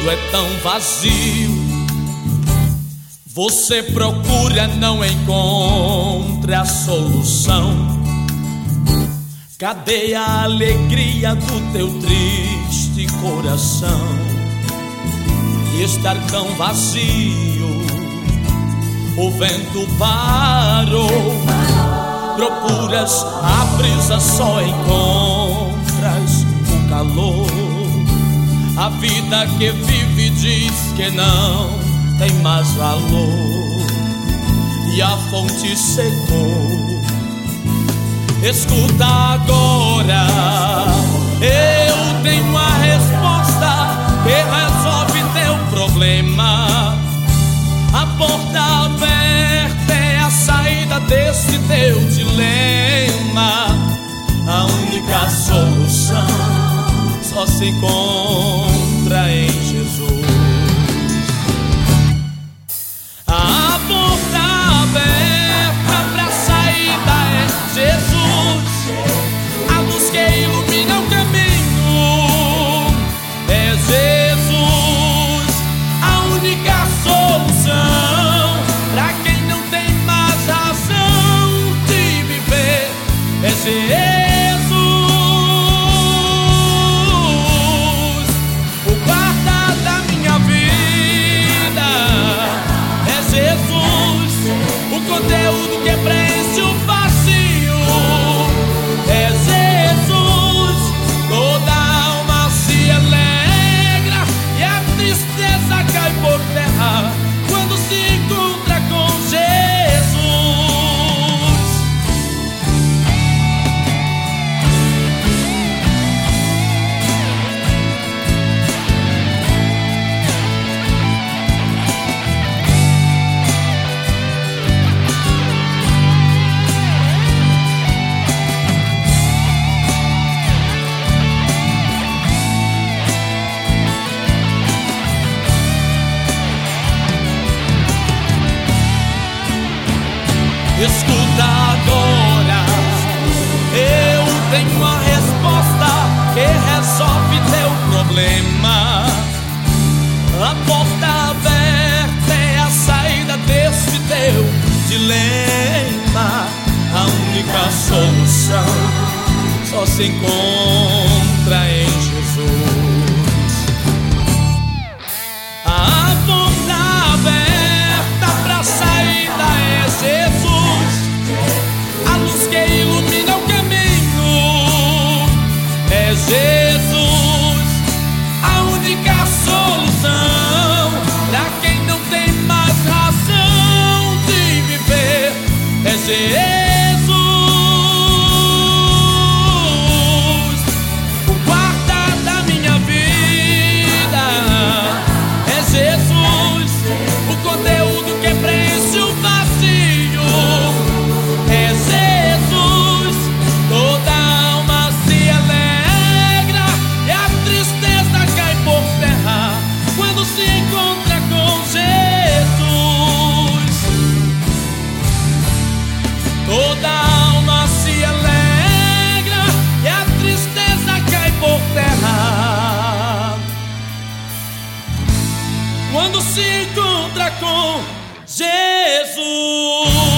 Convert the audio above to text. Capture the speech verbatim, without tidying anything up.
mundo é tão vazio, você procura, não encontra a solução. Cadê a alegria do teu triste coração? E estar tão vazio, o vento parou. Procuras a brisa, só encontras o calor. A vida que vive diz que não tem mais valor, e a fonte secou. Escuta agora, eu tenho a resposta que resolve teu problema. A porta aberta é a saída desse teu dilema. A única solução só se encontra em Jesus. A porta aberta pra saída é Jesus. A luz que ilumina o caminho é Jesus. A única solução pra quem não tem mais razão de viver é Jesus. O guarda da minha vida é Jesus. O conteúdo que preenche o vazio é Jesus. Toda alma se alegra e a tristeza cai por terra quando se encontra com Jesus. Escuta agora, eu tenho a resposta que resolve teu problema. A porta aberta é a saída desse teu dilema. A única solução só se encontra em Jesus. A porta aberta pra saída é Jesus. A luz que ilumina o caminho é Jesus. A única solução pra quem não tem mais razão de viver é Jesus. O guarda da minha vida é Jesus. O conteúdo que preenche o vazio é Jesus. Toda alma se alegra e a tristeza cai por terra quando se encontra com Jesus. Toda alma se alegra e a tristeza cai por terra quando se encontra com Jesus.